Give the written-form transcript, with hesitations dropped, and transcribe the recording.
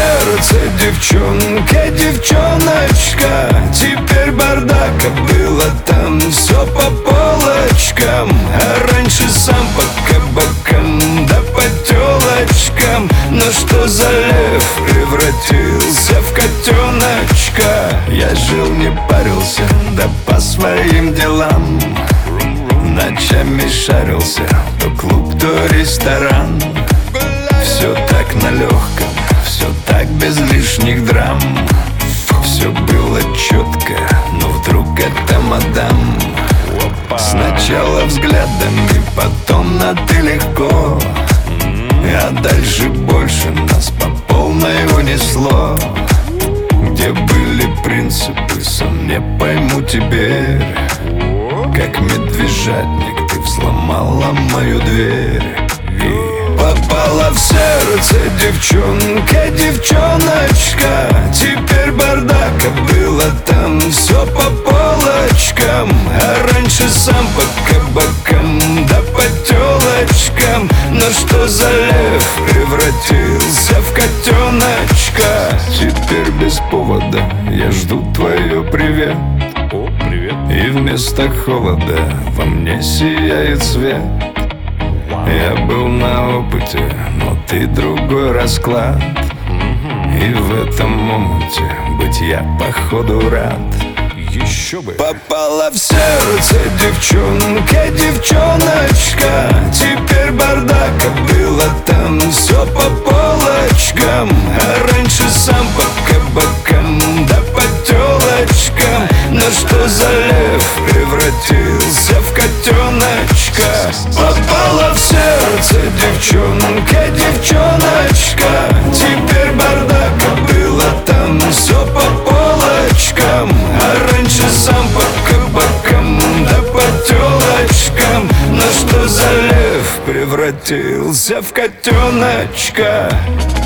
сердце девчонка, девчоночка. Теперь бардак, а было там все по полочкам. А раньше сам по кабакам, да по телочкам. Но что за лев превратился в котеночка? Я жил, не парился, да по своим делам. Ночами шарился, то клуб, то ресторан. Все так на легком, все так без лишних драм. Все было четко, но вдруг это мадам. Сначала взглядом и потом на ты легко. А дальше больше нас по полной унесло. Где были принципы, сам не пойму теперь. Как медвежатник ты взломала мою дверь и попала в сердце девчонка, девчоночка. Теперь бардак, а было там все по полочкам. А раньше сам по кабакам, да по телочкам. Но что за лев превратился в котеночка? Теперь без повода я жду твое привет. О, привет. И вместо холода во мне сияет свет. Я был на опыте, но ты другой расклад. И в этом омуте быть я походу рад. Еще бы. Попала в сердце девчонка, девчоночка. Теперь бардак, а было там все по полочкам. А раньше сам по кабакам, да по телочкам. Но что за лев превратился в котеночка? Попала в сердце девчонка, девчоночка. Теперь бардак, а было там все по полочкам. А раньше сам по кабакам, да по телочкам. Но что за лев превратился в котеночка?